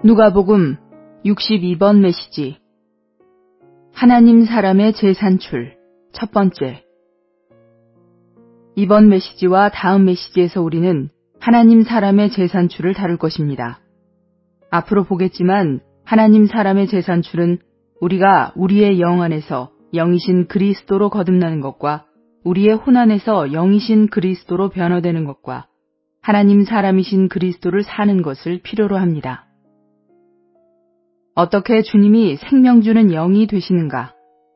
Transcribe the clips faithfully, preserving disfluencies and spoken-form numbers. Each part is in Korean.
누가복음 육십이 번 메시지. 하나님 사람의 재산출 첫 번째. 이번 메시지와 다음 메시지에서 우리는 하나님 사람의 재산출을 다룰 것입니다. 앞으로 보겠지만 하나님 사람의 재산출은 우리가 우리의 영 안에서 영이신 그리스도로 거듭나는 것과 우리의 혼 안에서 영이신 그리스도로 변화되는 것과 하나님 사람이신 그리스도를 사는 것을 필요로 합니다. 어떻게 주님이 생명 주는 영이 되시는가?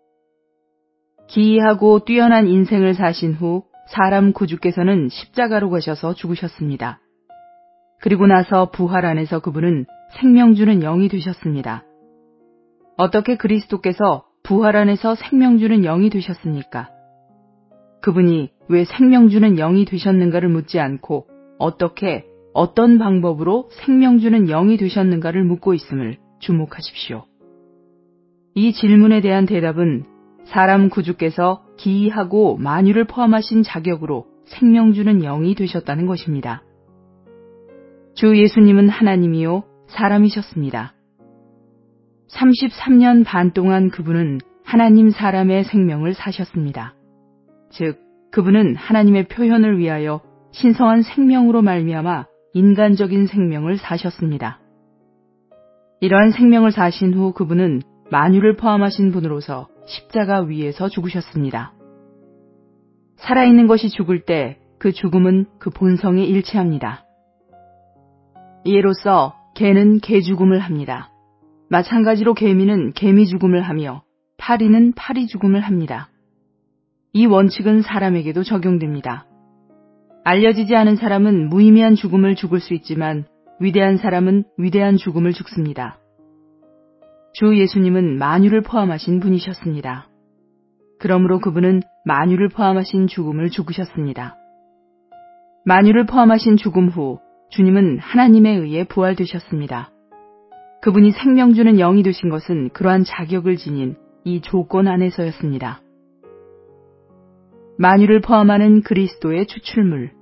기이하고 뛰어난 인생을 사신 후 사람 구주께서는 십자가로 가셔서 죽으셨습니다. 그리고 나서 부활 안에서 그분은 생명 주는 영이 되셨습니다. 어떻게 그리스도께서 부활 안에서 생명 주는 영이 되셨습니까? 그분이 왜 생명 주는 영이 되셨는가를 묻지 않고 어떻게, 어떤 방법으로 생명 주는 영이 되셨는가를 묻고 있음을 주목하십시오. 이 질문에 대한 대답은 사람 구주께서 기이하고 만유를 포함하신 자격으로 생명 주는 영이 되셨다는 것입니다. 주 예수님은 하나님이요 사람이셨습니다. 삼십삼 년 반 동안 그분은 하나님 사람의 생명을 사셨습니다. 즉, 그분은 하나님의 표현을 위하여 신성한 생명으로 말미암아 인간적인 생명을 사셨습니다. 이러한 생명을 사신 후 그분은 만유를 포함하신 분으로서 십자가 위에서 죽으셨습니다. 살아있는 것이 죽을 때 그 죽음은 그 본성에 일치합니다. 이로써 개는 개 죽음을 합니다. 마찬가지로 개미는 개미 죽음을 하며 파리는 파리 죽음을 합니다. 이 원칙은 사람에게도 적용됩니다. 알려지지 않은 사람은 무의미한 죽음을 죽을 수 있지만 위대한 사람은 위대한 죽음을 죽습니다. 주 예수님은 만유를 포함하신 분이셨습니다. 그러므로 그분은 만유를 포함하신 죽음을 죽으셨습니다. 만유를 포함하신 죽음 후 주님은 하나님에 의해 부활되셨습니다. 그분이 생명 주는 영이 되신 것은 그러한 자격을 지닌 이 조건 안에서였습니다. 만유를 포함하는 그리스도의 추출물.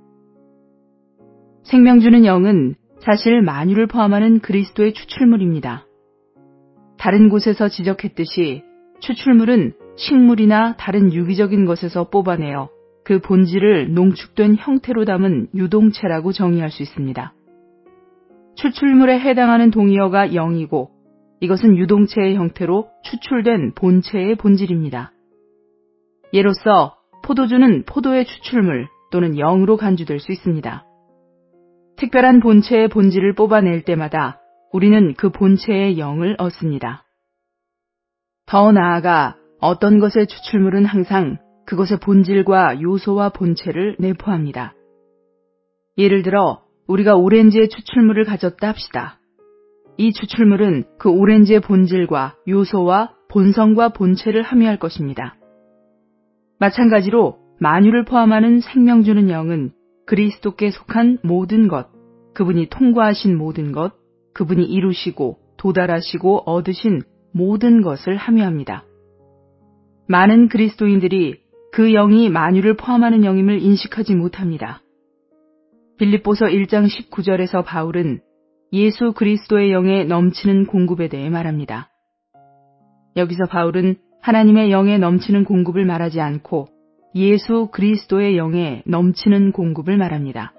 생명 주는 영은 사실 만유를 포함하는 그리스도의 추출물입니다. 다른 곳에서 지적했듯이 추출물은 식물이나 다른 유기적인 것에서 뽑아내어 그 본질을 농축된 형태로 담은 유동체라고 정의할 수 있습니다. 추출물에 해당하는 동의어가 영이고 이것은 유동체의 형태로 추출된 본체의 본질입니다. 예로서 포도주는 포도의 추출물 또는 영으로 간주될 수 있습니다. 특별한 본체의 본질을 뽑아낼 때마다 우리는 그 본체의 영을 얻습니다. 더 나아가 어떤 것의 추출물은 항상 그것의 본질과 요소와 본체를 내포합니다. 예를 들어 우리가 오렌지의 추출물을 가졌다 합시다. 이 추출물은 그 오렌지의 본질과 요소와 본성과 본체를 함유할 것입니다. 마찬가지로 만유를 포함하는 생명 주는 영은 그리스도께 속한 모든 것, 그분이 통과하신 모든 것, 그분이 이루시고 도달하시고 얻으신 모든 것을 함유합니다. 많은 그리스도인들이 그 영이 만유를 포함하는 영임을 인식하지 못합니다. 빌립보서 일 장 십구 절에서 바울은 예수 그리스도의 영에 넘치는 공급에 대해 말합니다. 여기서 바울은 하나님의 영에 넘치는 공급을 말하지 않고 예수 그리스도의 영에 넘치는 공급을 말합니다.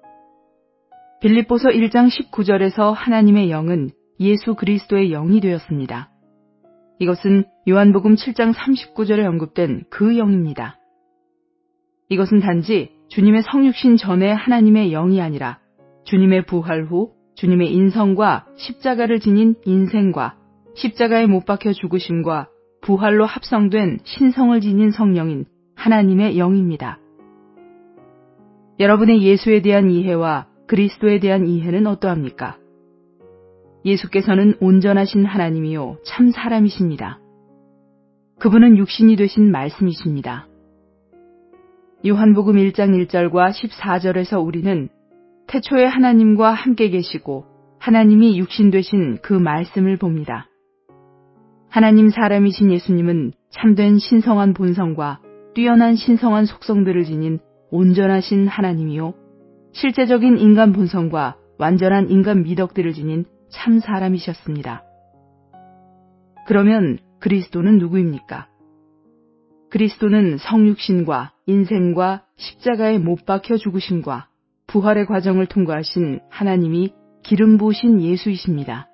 빌립보서 일 장 십구 절에서 하나님의 영은 예수 그리스도의 영이 되었습니다. 이것은 요한복음 칠 장 삼십구 절에 언급된 그 영입니다. 이것은 단지 주님의 성육신 전에 하나님의 영이 아니라 주님의 부활 후 주님의 인성과 십자가를 지닌 인생과 십자가에 못 박혀 죽으심과 부활로 합성된 신성을 지닌 성령인 하나님의 영입니다. 여러분의 예수에 대한 이해와 그리스도에 대한 이해는 어떠합니까? 예수께서는 온전하신 하나님이요 참 사람이십니다. 그분은 육신이 되신 말씀이십니다. 요한복음 일 장 일 절과 십사 절에서 우리는 태초에 하나님과 함께 계시고 하나님이 육신 되신 그 말씀을 봅니다. 하나님 사람이신 예수님은 참된 신성한 본성과 뛰어난 신성한 속성들을 지닌 온전하신 하나님이요 실제적인 인간 본성과 완전한 인간 미덕들을 지닌 참 사람이셨습니다. 그러면 그리스도는 누구입니까? 그리스도는 성육신과 인생과 십자가에 못 박혀 죽으심과 부활의 과정을 통과하신 하나님이 기름 부으신 예수이십니다.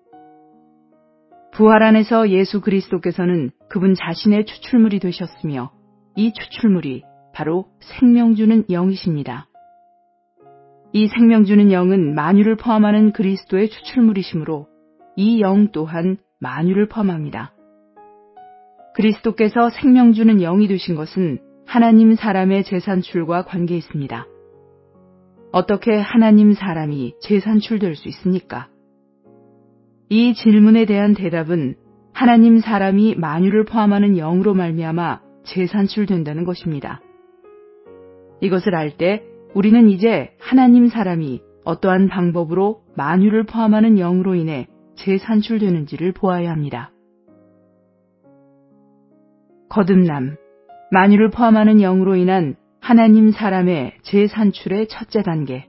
부활 안에서 예수 그리스도께서는 그분 자신의 추출물이 되셨으며 이 추출물이 바로 생명 주는 영이십니다. 이 생명 주는 영은 만유를 포함하는 그리스도의 추출물이시므로 이 영 또한 만유를 포함합니다. 그리스도께서 생명 주는 영이 되신 것은 하나님 사람의 재산출과 관계 있습니다. 어떻게 하나님 사람이 재산출될 수 있습니까? 이 질문에 대한 대답은 하나님 사람이 만유를 포함하는 영으로 말미암아 재산출된다는 것입니다. 이것을 알 때 우리는 이제 하나님 사람이 어떠한 방법으로 만유를 포함하는 영으로 인해 재산출되는지를 보아야 합니다. 거듭남, 만유를 포함하는 영으로 인한 하나님 사람의 재산출의 첫째 단계.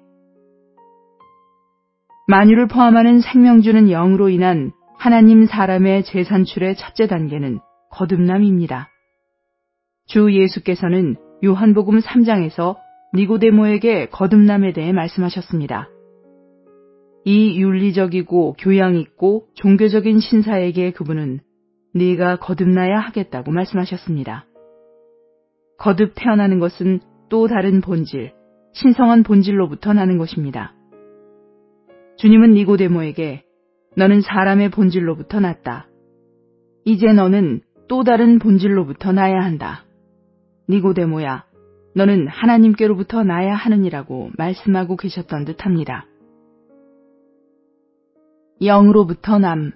만유를 포함하는 생명 주는 영으로 인한 하나님 사람의 재산출의 첫째 단계는 거듭남입니다. 주 예수께서는 요한복음 삼 장에서 니고데모에게 거듭남에 대해 말씀하셨습니다. 이 윤리적이고 교양 있고 종교적인 신사에게 그분은 네가 거듭나야 하겠다고 말씀하셨습니다. 거듭 태어나는 것은 또 다른 본질, 신성한 본질로부터 나는 것입니다. 주님은 니고데모에게 너는 사람의 본질로부터 났다. 이제 너는 또 다른 본질로부터 나야 한다. 니고데모야, 너는 하나님께로부터 나야 하느니라고 말씀하고 계셨던 듯합니다. 영으로부터 남.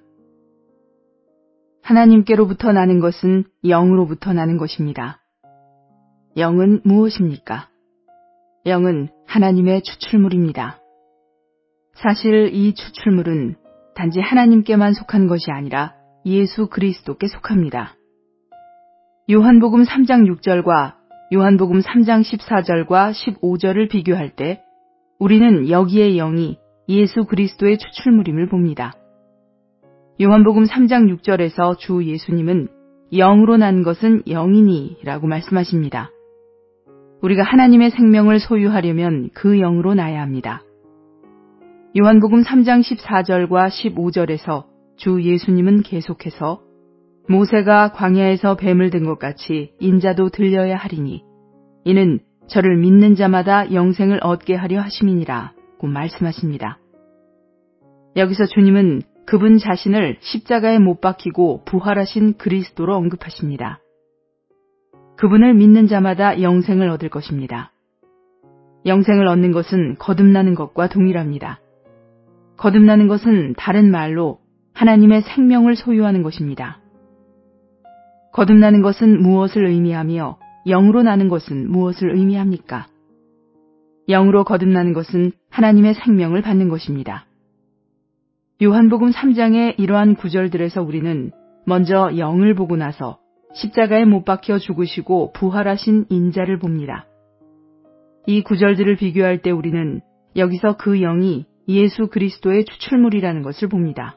하나님께로부터 나는 것은 영으로부터 나는 것입니다. 영은 무엇입니까? 영은 하나님의 추출물입니다. 사실 이 추출물은 단지 하나님께만 속한 것이 아니라 예수 그리스도께 속합니다. 요한복음 삼 장 육 절과 요한복음 삼 장 십사 절과 십오 절을 비교할 때 우리는 여기의 영이 예수 그리스도의 추출물임을 봅니다. 요한복음 삼 장 육 절에서 주 예수님은 영으로 난 것은 영이니 라고 말씀하십니다. 우리가 하나님의 생명을 소유하려면 그 영으로 나야 합니다. 요한복음 삼 장 십사 절과 십오 절에서 주 예수님은 계속해서 모세가 광야에서 뱀을 든 것 같이 인자도 들려야 하리니 이는 저를 믿는 자마다 영생을 얻게 하려 하심이니라고 말씀하십니다. 여기서 주님은 그분 자신을 십자가에 못 박히고 부활하신 그리스도로 언급하십니다. 그분을 믿는 자마다 영생을 얻을 것입니다. 영생을 얻는 것은 거듭나는 것과 동일합니다. 거듭나는 것은 다른 말로 하나님의 생명을 소유하는 것입니다. 거듭나는 것은 무엇을 의미하며 영으로 나는 것은 무엇을 의미합니까? 영으로 거듭나는 것은 하나님의 생명을 받는 것입니다. 요한복음 삼 장의 이러한 구절들에서 우리는 먼저 영을 보고 나서 십자가에 못 박혀 죽으시고 부활하신 인자를 봅니다. 이 구절들을 비교할 때 우리는 여기서 그 영이 예수 그리스도의 추출물이라는 것을 봅니다.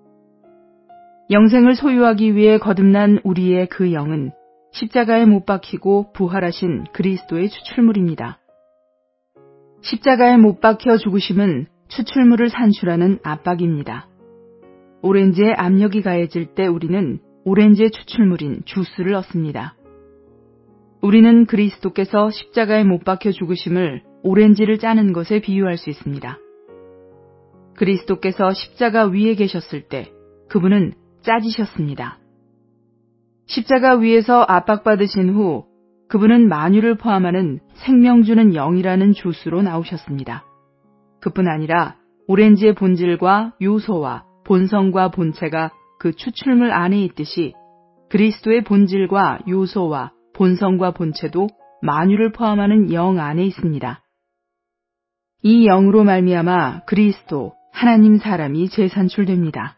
영생을 소유하기 위해 거듭난 우리의 그 영은 십자가에 못 박히고 부활하신 그리스도의 추출물입니다. 십자가에 못 박혀 죽으심은 추출물을 산출하는 압박입니다. 오렌지에 압력이 가해질 때 우리는 오렌지의 추출물인 주스를 얻습니다. 우리는 그리스도께서 십자가에 못 박혀 죽으심을 오렌지를 짜는 것에 비유할 수 있습니다. 그리스도께서 십자가 위에 계셨을 때 그분은 짜지셨습니다. 십자가 위에서 압박받으신 후 그분은 만유를 포함하는 생명 주는 영이라는 주스로 나오셨습니다. 그뿐 아니라 오렌지의 본질과 요소와 본성과 본체가 그 추출물 안에 있듯이 그리스도의 본질과 요소와 본성과 본체도 만유를 포함하는 영 안에 있습니다. 이 영으로 말미암아 그리스도, 하나님 사람이 재산출됩니다.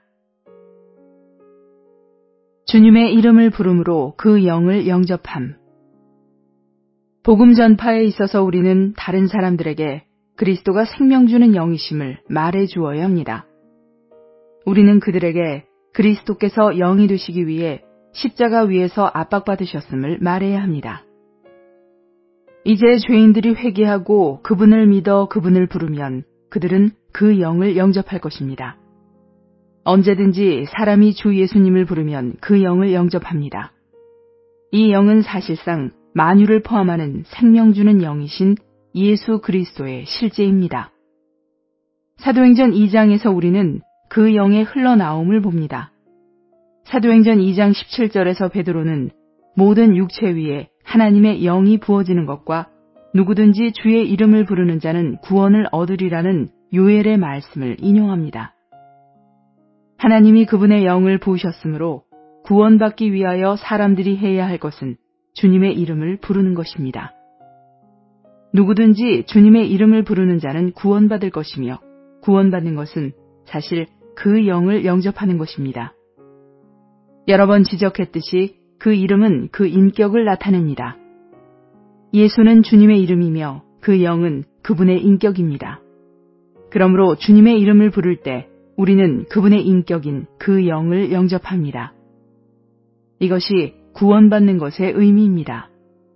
주님의 이름을 부름으로 그 영을 영접함. 복음 전파에 있어서 우리는 다른 사람들에게 그리스도가 생명 주는 영이심을 말해 주어야 합니다. 우리는 그들에게 그리스도께서 영이 되시기 위해 십자가 위에서 압박받으셨음을 말해야 합니다. 이제 죄인들이 회개하고 그분을 믿어 그분을 부르면 그들은 그 영을 영접할 것입니다. 언제든지 사람이 주 예수님을 부르면 그 영을 영접합니다. 이 영은 사실상 만유를 포함하는 생명 주는 영이신 예수 그리스도의 실제입니다. 사도행전 이 장에서 우리는 그 영의 흘러나옴을 봅니다. 사도행전 이 장 십칠 절에서 베드로는 모든 육체 위에 하나님의 영이 부어지는 것과 누구든지 주의 이름을 부르는 자는 구원을 얻으리라는 요엘의 말씀을 인용합니다. 하나님이 그분의 영을 부으셨으므로 구원받기 위하여 사람들이 해야 할 것은 주님의 이름을 부르는 것입니다. 누구든지 주님의 이름을 부르는 자는 구원받을 것이며 구원받는 것은 사실 그 영을 영접하는 것입니다. 여러 번 지적했듯이 그 이름은 그 인격을 나타냅니다. 예수는 주님의 이름이며 그 영은 그분의 인격입니다. 그러므로 주님의 이름을 부를 때 우리는 그분의 인격인 그 영을 영접합니다. 이것이 구원받는 것의 의미입니다.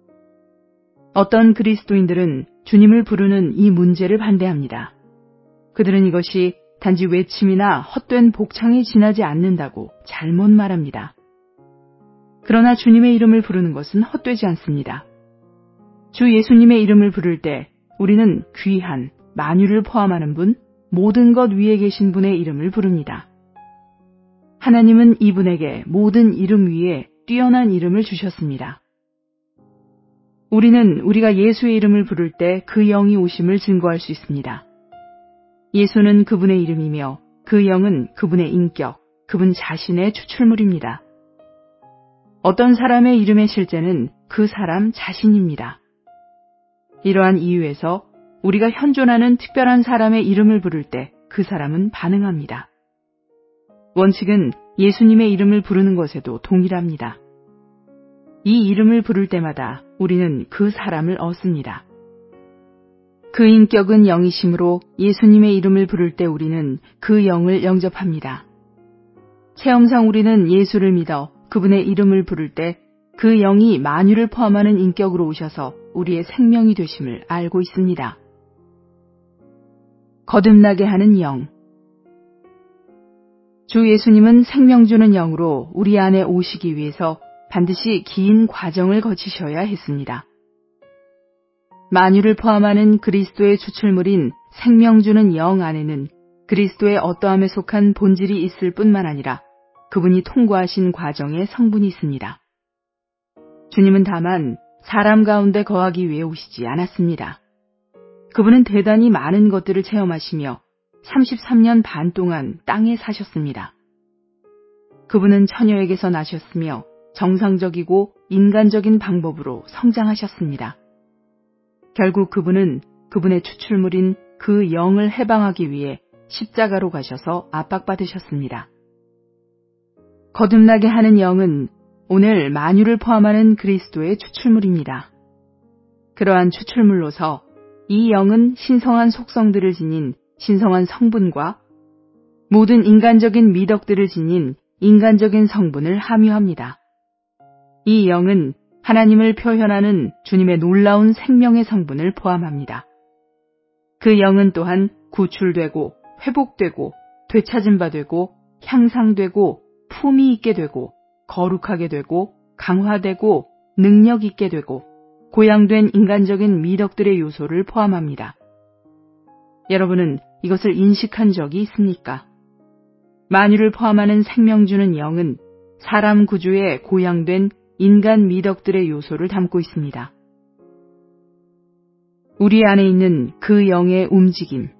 어떤 그리스도인들은 주님을 부르는 이 문제를 반대합니다. 그들은 이것이 단지 외침이나 헛된 복창이 지나지 않는다고 잘못 말합니다. 그러나 주님의 이름을 부르는 것은 헛되지 않습니다. 주 예수님의 이름을 부를 때 우리는 귀한, 만유를 포함하는 분, 모든 것 위에 계신 분의 이름을 부릅니다. 하나님은 이분에게 모든 이름 위에 뛰어난 이름을 주셨습니다. 우리는 우리가 예수의 이름을 부를 때 그 영이 오심을 증거할 수 있습니다. 예수는 그분의 이름이며 그 영은 그분의 인격, 그분 자신의 추출물입니다. 어떤 사람의 이름의 실제는 그 사람 자신입니다. 이러한 이유에서 우리가 현존하는 특별한 사람의 이름을 부를 때 그 사람은 반응합니다. 원칙은 예수님의 이름을 부르는 것에도 동일합니다. 이 이름을 부를 때마다 우리는 그 사람을 얻습니다. 그 인격은 영이심으로 예수님의 이름을 부를 때 우리는 그 영을 영접합니다. 체험상 우리는 예수를 믿어 그분의 이름을 부를 때 그 영이 만유를 포함하는 인격으로 오셔서 우리의 생명이 되심을 알고 있습니다. 거듭나게 하는 영. 주 예수님은 생명 주는 영으로 우리 안에 오시기 위해서 반드시 긴 과정을 거치셔야 했습니다. 만유를 포함하는 그리스도의 추출물인 생명 주는 영 안에는 그리스도의 어떠함에 속한 본질이 있을 뿐만 아니라 그분이 통과하신 과정의 성분이 있습니다. 주님은 다만 사람 가운데 거하기 위해 오시지 않았습니다. 그분은 대단히 많은 것들을 체험하시며 삼십삼 년 반 동안 땅에 사셨습니다. 그분은 처녀에게서 나셨으며 정상적이고 인간적인 방법으로 성장하셨습니다. 결국 그분은 그분의 추출물인 그 영을 해방하기 위해 십자가로 가셔서 압박받으셨습니다. 거듭나게 하는 영은 오늘 만유를 포함하는 그리스도의 추출물입니다. 그러한 추출물로서 이 영은 신성한 속성들을 지닌 신성한 성분과 모든 인간적인 미덕들을 지닌 인간적인 성분을 함유합니다. 이 영은 하나님을 표현하는 주님의 놀라운 생명의 성분을 포함합니다. 그 영은 또한 구출되고 회복되고 되찾은 바 되고 향상되고 품위 있게 되고 거룩하게 되고 강화되고 능력 있게 되고 고양된 인간적인 미덕들의 요소를 포함합니다. 여러분은 이것을 인식한 적이 있습니까? 만유를 포함하는 생명 주는 영은 사람 구조에 고양된 인간 미덕들의 요소를 담고 있습니다. 우리 안에 있는 그 영의 움직임.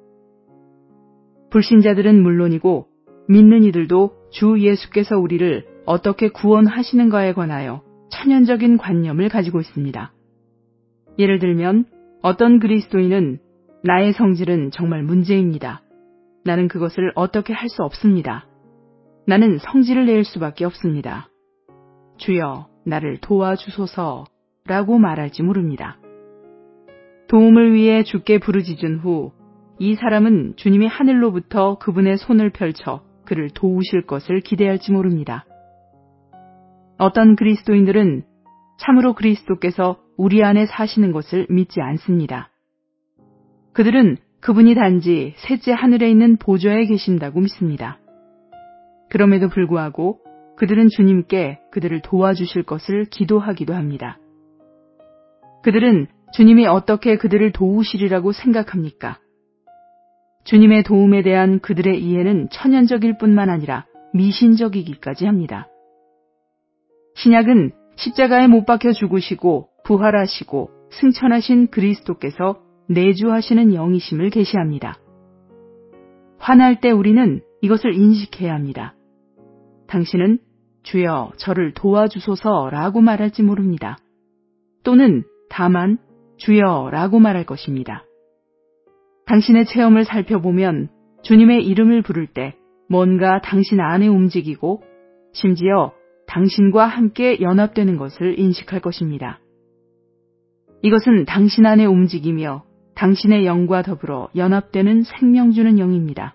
불신자들은 물론이고 믿는 이들도 주 예수께서 우리를 어떻게 구원하시는가에 관하여 천연적인 관념을 가지고 있습니다. 예를 들면 어떤 그리스도인은 나의 성질은 정말 문제입니다. 나는 그것을 어떻게 할 수 없습니다. 나는 성질을 낼 수밖에 없습니다. 주여, 나를 도와주소서 라고 말할지 모릅니다. 도움을 위해 주께 부르짖은 후 이 사람은 주님이 하늘로부터 그분의 손을 펼쳐 그를 도우실 것을 기대할지 모릅니다. 어떤 그리스도인들은 참으로 그리스도께서 우리 안에 사시는 것을 믿지 않습니다. 그들은 그분이 단지 셋째 하늘에 있는 보좌에 계신다고 믿습니다. 그럼에도 불구하고 그들은 주님께 그들을 도와주실 것을 기도하기도 합니다. 그들은 주님이 어떻게 그들을 도우시리라고 생각합니까? 주님의 도움에 대한 그들의 이해는 천연적일 뿐만 아니라 미신적이기까지 합니다. 신약은 십자가에 못 박혀 죽으시고 부활하시고 승천하신 그리스도께서 내주하시는 영이심을 계시합니다. 화날 때 우리는 이것을 인식해야 합니다. 당신은 주여 저를 도와주소서라고 말할지 모릅니다. 또는 다만 주여라고 말할 것입니다. 당신의 체험을 살펴보면 주님의 이름을 부를 때 뭔가 당신 안에 움직이고 심지어 당신과 함께 연합되는 것을 인식할 것입니다. 이것은 당신 안에 움직이며 당신의 영과 더불어 연합되는 생명 주는 영입니다.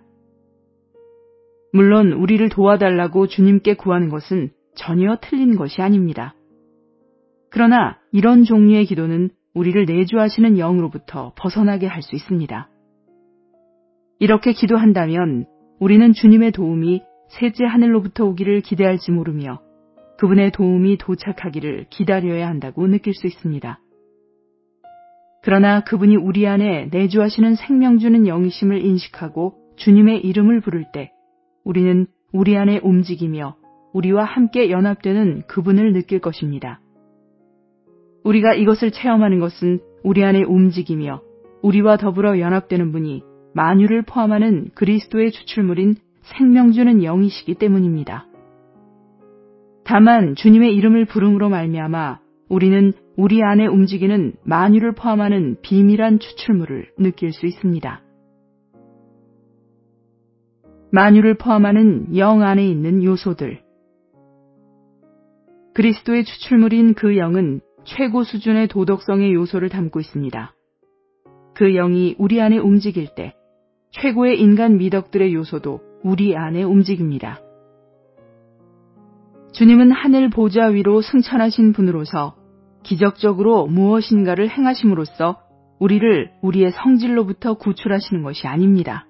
물론 우리를 도와달라고 주님께 구하는 것은 전혀 틀린 것이 아닙니다. 그러나 이런 종류의 기도는 우리를 내주하시는 영으로부터 벗어나게 할 수 있습니다. 이렇게 기도한다면 우리는 주님의 도움이 셋째 하늘로부터 오기를 기대할지 모르며 그분의 도움이 도착하기를 기다려야 한다고 느낄 수 있습니다. 그러나 그분이 우리 안에 내주하시는 생명 주는 영이심을 인식하고 주님의 이름을 부를 때 우리는 우리 안에 움직이며 우리와 함께 연합되는 그분을 느낄 것입니다. 우리가 이것을 체험하는 것은 우리 안에 움직이며 우리와 더불어 연합되는 분이 만유를 포함하는 그리스도의 추출물인 생명 주는 영이시기 때문입니다. 다만 주님의 이름을 부름으로 말미암아 우리는 우리 안에 움직이는 만유를 포함하는 비밀한 추출물을 느낄 수 있습니다. 만유를 포함하는 영 안에 있는 요소들. 그리스도의 추출물인 그 영은 최고 수준의 도덕성의 요소를 담고 있습니다. 그 영이 우리 안에 움직일 때 최고의 인간 미덕들의 요소도 우리 안에 움직입니다. 주님은 하늘 보좌 위로 승천하신 분으로서 기적적으로 무엇인가를 행하심으로써 우리를 우리의 성질로부터 구출하시는 것이 아닙니다.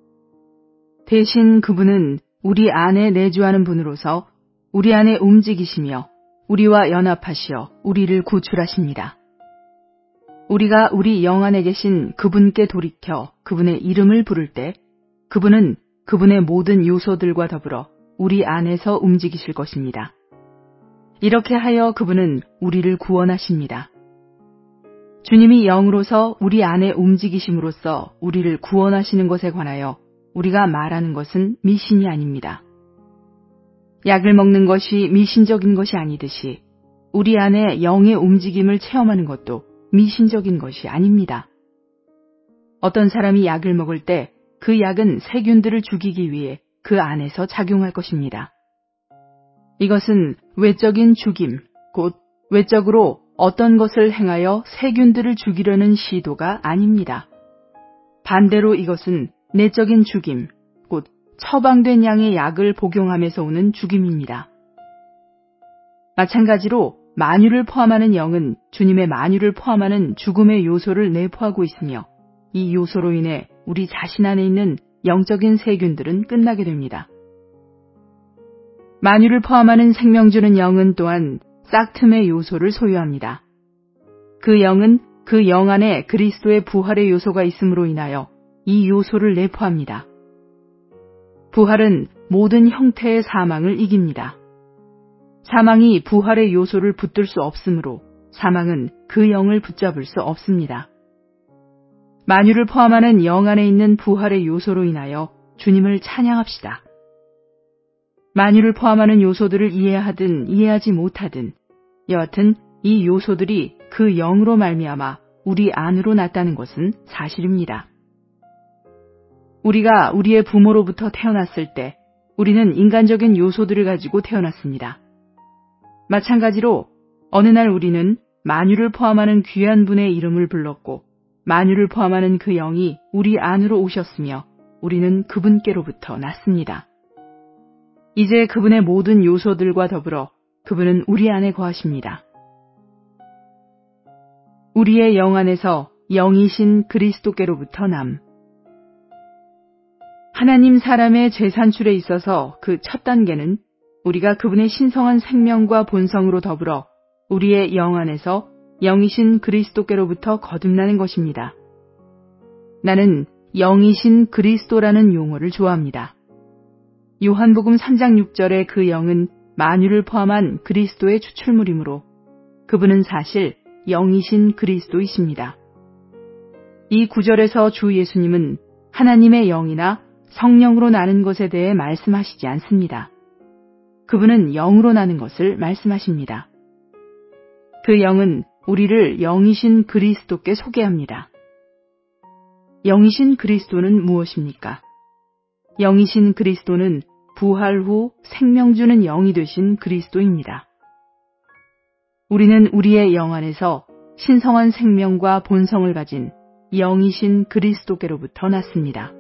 대신 그분은 우리 안에 내주하는 분으로서 우리 안에 움직이시며 우리와 연합하시어 우리를 구출하십니다. 우리가 우리 영 안에 계신 그분께 돌이켜 그분의 이름을 부를 때 그분은 그분의 모든 요소들과 더불어 우리 안에서 움직이실 것입니다. 이렇게 하여 그분은 우리를 구원하십니다. 주님이 영으로서 우리 안에 움직이심으로써 우리를 구원하시는 것에 관하여 우리가 말하는 것은 미신이 아닙니다. 약을 먹는 것이 미신적인 것이 아니듯이 우리 안에 영의 움직임을 체험하는 것도 미신적인 것이 아닙니다. 어떤 사람이 약을 먹을 때 그 약은 세균들을 죽이기 위해 그 안에서 작용할 것입니다. 이것은 외적인 죽임, 곧 외적으로 어떤 것을 행하여 세균들을 죽이려는 시도가 아닙니다. 반대로 이것은 내적인 죽임, 곧 처방된 양의 약을 복용함에서 오는 죽임입니다. 마찬가지로 만유를 포함하는 영은 주님의 만유를 포함하는 죽음의 요소를 내포하고 있으며 이 요소로 인해 우리 자신 안에 있는 영적인 세균들은 끝나게 됩니다. 만유를 포함하는 생명 주는 영은 또한 싹틈의 요소를 소유합니다. 그 영은 그 영 안에 그리스도의 부활의 요소가 있음으로 인하여 이 요소를 내포합니다. 부활은 모든 형태의 사망을 이깁니다. 사망이 부활의 요소를 붙들 수 없으므로 사망은 그 영을 붙잡을 수 없습니다. 만유를 포함하는 영 안에 있는 부활의 요소로 인하여 주님을 찬양합시다. 만유를 포함하는 요소들을 이해하든 이해하지 못하든 여하튼 이 요소들이 그 영으로 말미암아 우리 안으로 났다는 것은 사실입니다. 우리가 우리의 부모로부터 태어났을 때 우리는 인간적인 요소들을 가지고 태어났습니다. 마찬가지로 어느 날 우리는 만유를 포함하는 귀한 분의 이름을 불렀고 만유를 포함하는 그 영이 우리 안으로 오셨으며 우리는 그분께로부터 났습니다. 이제 그분의 모든 요소들과 더불어 그분은 우리 안에 거하십니다. 우리의 영 안에서 영이신 그리스도께로부터 남. 하나님 사람의 재산출에 있어서 그 첫 단계는 우리가 그분의 신성한 생명과 본성으로 더불어 우리의 영 안에서 영이신 그리스도께로부터 거듭나는 것입니다. 나는 영이신 그리스도라는 용어를 좋아합니다. 요한복음 삼 장 육 절의 그 영은 만유를 포함한 그리스도의 추출물이므로 그분은 사실 영이신 그리스도이십니다. 이 구절에서 주 예수님은 하나님의 영이나 성령으로 나는 것에 대해 말씀하시지 않습니다. 그분은 영으로 나는 것을 말씀하십니다. 그 영은 우리를 영이신 그리스도께 소개합니다. 영이신 그리스도는 무엇입니까? 영이신 그리스도는 부활 후 생명 주는 영이 되신 그리스도입니다. 우리는 우리의 영 안에서 신성한 생명과 본성을 가진 영이신 그리스도께로부터 났습니다.